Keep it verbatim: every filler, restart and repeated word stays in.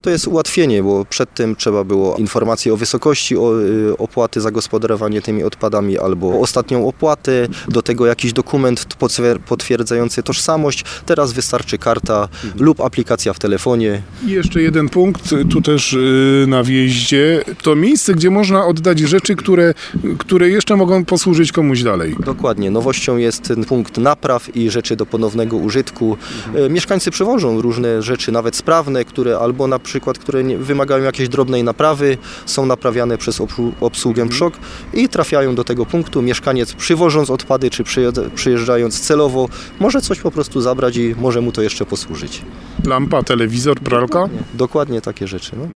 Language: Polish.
To jest ułatwienie, bo przedtem trzeba było informację o wysokości o, y, opłaty za gospodarowanie tymi odpadami albo ostatnią opłatę, do tego jakiś dokument potwierdzający tożsamość. Teraz wystarczy karta mhm. lub aplikacja w telefonie. I jeszcze jeden punkt, tu też y, na wjeździe, to miejsce, gdzie można oddać rzeczy, które, które jeszcze mogą posłużyć komuś dalej. Dokładnie. Nowością jest ten punkt napraw i rzeczy do ponownego użytku. Mhm. Mieszkańcy przywożą różne rzeczy, nawet sprawne, które albo na przykład, które nie, wymagają jakiejś drobnej naprawy, są naprawiane przez obsługę mhm. P S Z O K i trafiają do tego punktu. Mieszkaniec przywożąc odpady, czy przyjeżdżając celowo, może coś po prostu zabrać i może mu to jeszcze posłużyć. Lampa, telewizor, pralka? Dokładnie, dokładnie takie rzeczy. No.